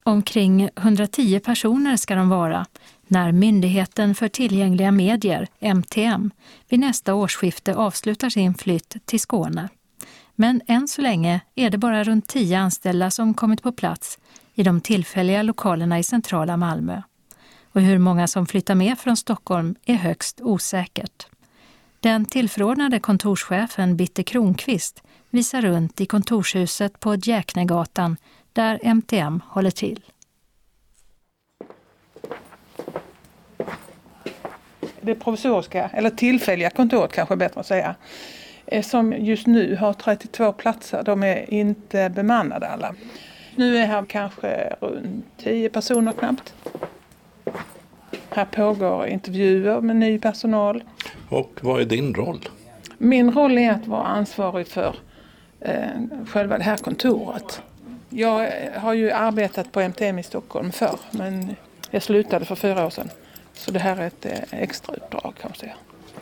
Omkring 110 personer ska de vara när Myndigheten för tillgängliga medier, MTM, vid nästa årsskifte avslutar sin flytt till Skåne. Men än så länge är det bara runt 10 anställda som kommit på plats i de tillfälliga lokalerna i centrala Malmö. Och hur många som flyttar med från Stockholm är högst osäkert. Den tillförordnade kontorschefen Bitte Kronqvist visar runt i kontorshuset på Jäknegatan där MTM håller till. Det provisoriska, eller tillfälliga kontoret kanske bättre att säga, som just nu har 32 platser. De är inte bemannade alla. Nu är här kanske runt 10 personer knappt. Här pågår intervjuer med ny personal. Och vad är din roll? Min roll är att vara ansvarig för själva det här kontoret. Jag har ju arbetat på MTM i Stockholm förr, men jag slutade för 4 år sedan. Så det här är ett extra uppdrag kan man säga.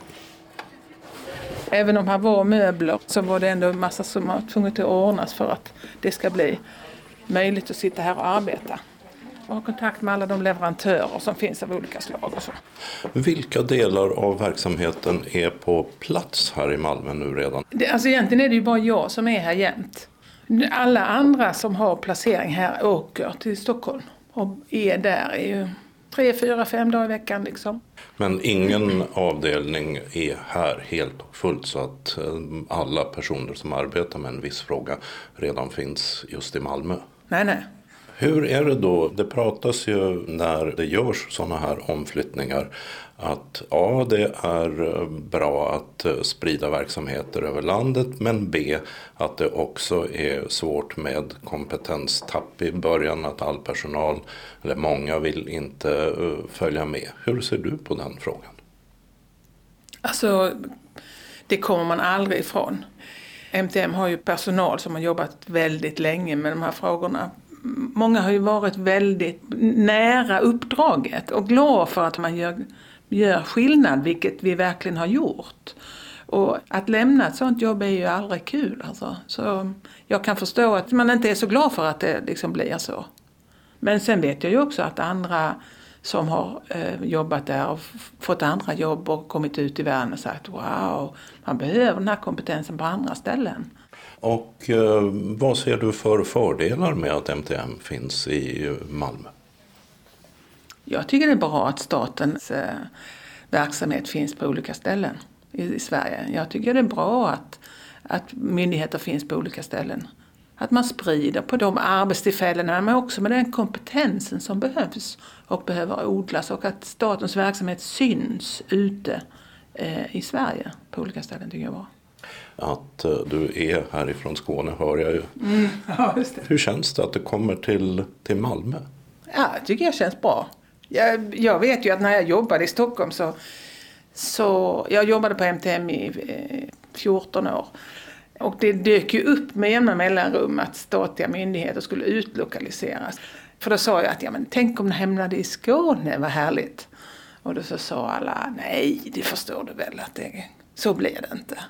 Även om här var möbler så var det ändå en massa som var tvunget att ordnas för att det ska bli möjligt att sitta här och arbeta. Och ha kontakt med alla de leverantörer som finns av olika slag och så. Vilka delar av verksamheten är på plats här i Malmö nu redan? Alltså egentligen är det ju bara jag som är här jämt. Alla andra som har placering här åker till Stockholm och är där ju 3, 4, 5 dagar i veckan liksom. Men ingen avdelning är här helt och fullt så att alla personer som arbetar med en viss fråga redan finns just i Malmö? Nej. Hur är det då? Det pratas ju när det görs sådana här omflyttningar att A, det är bra att sprida verksamheter över landet, men B, att det också är svårt med kompetenstapp i början, att all personal, eller många, vill inte följa med. Hur ser du på den frågan? Alltså, det kommer man aldrig ifrån. MTM har ju personal som har jobbat väldigt länge med de här frågorna. Många har ju varit väldigt nära uppdraget och glad för att man gör skillnad, vilket vi verkligen har gjort. Och att lämna ett sånt jobb är ju aldrig kul. Alltså. Så jag kan förstå att man inte är så glad för att det liksom blir så. Men sen vet jag ju också att andra som har jobbat där och fått andra jobb och kommit ut i världen och sagt wow, man behöver den här kompetensen på andra ställen. Och vad ser du för fördelar med att MTM finns i Malmö? Jag tycker det är bra att statens verksamhet finns på olika ställen i Sverige. Jag tycker det är bra att myndigheter finns på olika ställen. Att man sprider på de arbetstillfällena men också med den kompetensen som behövs och behöver odlas. Och att statens verksamhet syns ute i Sverige på olika ställen tycker jag var. Att du är härifrån Skåne hör jag ju. Ja, just det. Hur känns det att du kommer till Malmö? Ja, jag tycker jag känns bra. Jag vet ju att när jag jobbade i Stockholm så jag jobbade på MTM i 14 år. Och det dök ju upp med jämna mellanrum att statliga myndigheter skulle utlokaliseras. För då sa jag att tänk om det hamnade i Skåne, vad härligt. Och då så sa alla, nej det förstår du väl att så blir det inte.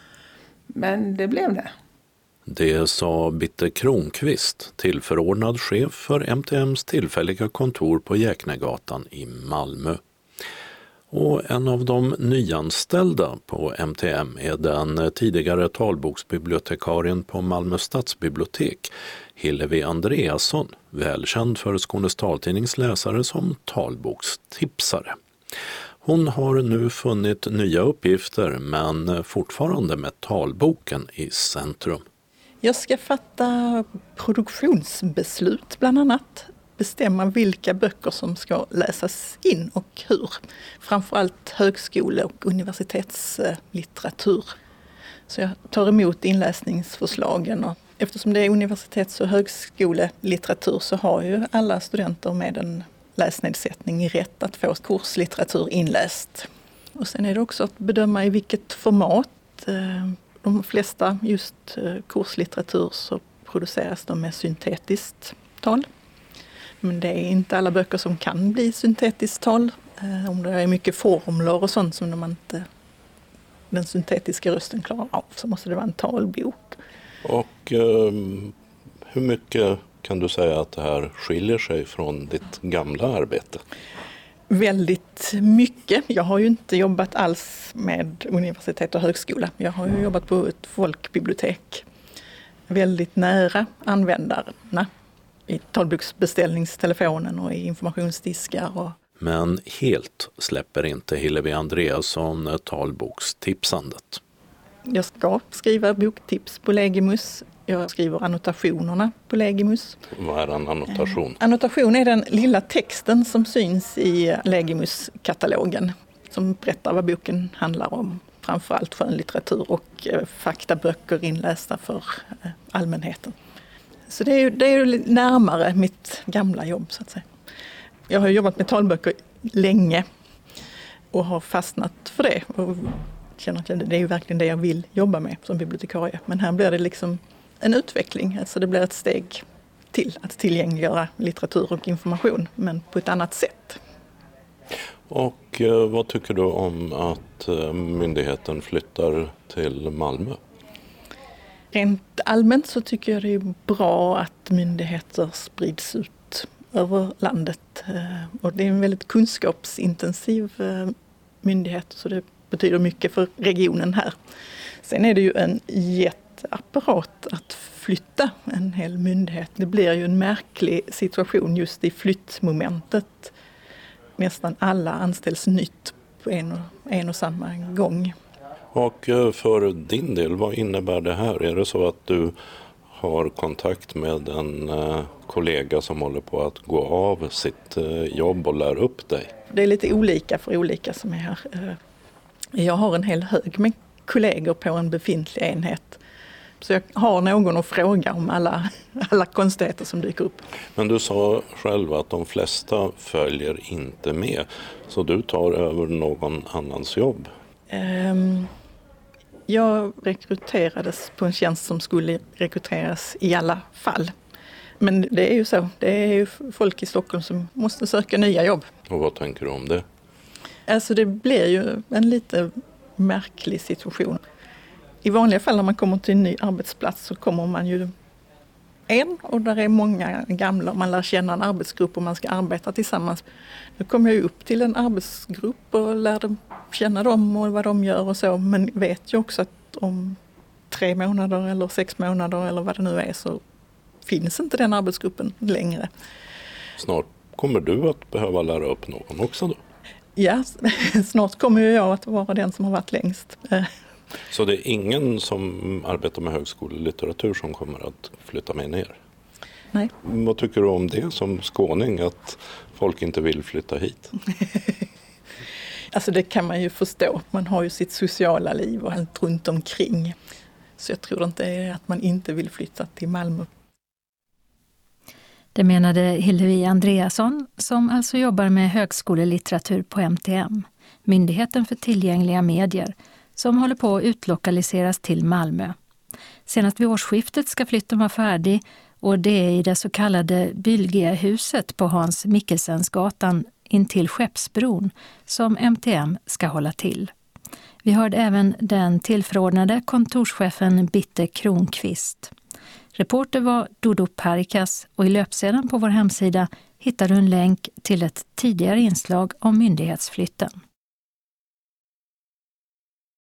Men det blev det. Det sa Bitte Kronqvist, tillförordnad chef för MTMs tillfälliga kontor på Jäknegatan i Malmö. Och en av de nyanställda på MTM är den tidigare talboksbibliotekarien på Malmö stadsbibliotek, Hillevi Andreasson, välkänd för Skånes taltidnings läsare som talbokstipsare. Hon har nu funnit nya uppgifter men fortfarande med talboken i centrum. Jag ska fatta produktionsbeslut bland annat. Bestämma vilka böcker som ska läsas in och hur. Framförallt högskole- och universitetslitteratur. Så jag tar emot inläsningsförslagen och eftersom det är universitets- och högskolelitteratur så har ju alla studenter med en läsnedsättning rätt att få kurslitteratur inläst. Och sen är det också att bedöma i vilket format. De flesta just kurslitteratur så produceras de med syntetiskt tal. Men det är inte alla böcker som kan bli syntetiskt tal. Om det är mycket formler och sånt som den syntetiska rösten klarar av så måste det vara en talbok. Och hur mycket kan du säga att det här skiljer sig från ditt gamla arbete? Väldigt mycket. Jag har ju inte jobbat alls med universitet och högskola. Jag har ju jobbat på ett folkbibliotek. Väldigt nära användarna i talboksbeställningstelefonen och i informationsdiskar. Men helt släpper inte Hillevi Andreasson talbokstipsandet. Jag ska skriva boktips på Legimus. Jag skriver annotationerna på Legimus. Vad är en annotation? Annotation är den lilla texten som syns i Legimus-katalogen. Som berättar vad boken handlar om. Framförallt skönlitteratur och faktaböcker inlästa för allmänheten. Så det är ju närmare mitt gamla jobb så att säga. Jag har jobbat med talböcker länge och har fastnat för det. Och känner att det är ju verkligen det jag vill jobba med som bibliotekarie. Men här blir det liksom en utveckling. Alltså det blir ett steg till att tillgängliggöra litteratur och information, men på ett annat sätt. Och vad tycker du om att myndigheten flyttar till Malmö? Rent allmänt så tycker jag det är bra att myndigheter sprids ut över landet. Och det är en väldigt kunskapsintensiv myndighet, så det betyder mycket för regionen här. Sen är det ju en jätteapparat att flytta en hel myndighet. Det blir ju en märklig situation just i flyttmomentet. Nästan alla anställs nytt på en och samma gång. Och för din del, vad innebär det här? Är det så att du har kontakt med en kollega som håller på att gå av sitt jobb och lär upp dig? Det är lite olika för olika som är här. Jag har en hel hög med kollegor på en befintlig enhet. Så jag har någon att fråga om alla konstigheter som dyker upp. Men du sa själv att de flesta följer inte med. Så du tar över någon annans jobb? Jag rekryterades på en tjänst som skulle rekryteras i alla fall. Men det är ju så. Det är ju folk i Stockholm som måste söka nya jobb. Och vad tänker du om det? Alltså det blir ju en lite märklig situation. I vanliga fall när man kommer till en ny arbetsplats så kommer man ju och där är många gamla. Man lär känna en arbetsgrupp och man ska arbeta tillsammans. Nu kommer jag upp till en arbetsgrupp och lär känna dem och vad de gör och så. Men vet ju också att om 3 månader eller 6 månader eller vad det nu är så finns inte den arbetsgruppen längre. Snart kommer du att behöva lära upp någon också då? Ja, snart kommer jag att vara den som har varit längst. Så det är ingen som arbetar med högskolelitteratur som kommer att flytta med ner? Nej. Vad tycker du om det som skåning, att folk inte vill flytta hit? Alltså det kan man ju förstå. Man har ju sitt sociala liv och allt runt omkring. Så jag tror inte är att man inte vill flytta till Malmö. Det menade Hillevi Andreasson som alltså jobbar med högskolelitteratur på MTM, Myndigheten för tillgängliga medier, som håller på att utlokaliseras till Malmö. Senast vid årsskiftet ska flytten vara färdig och det är i det så kallade Bylgehuset på Hans Mikkelsensgatan intill Skeppsbron som MTM ska hålla till. Vi hörde även den tillförordnade kontorschefen Bitte Kronqvist. Reporter var Dodo Parikas och i löpsedeln på vår hemsida hittar du en länk till ett tidigare inslag om myndighetsflytten.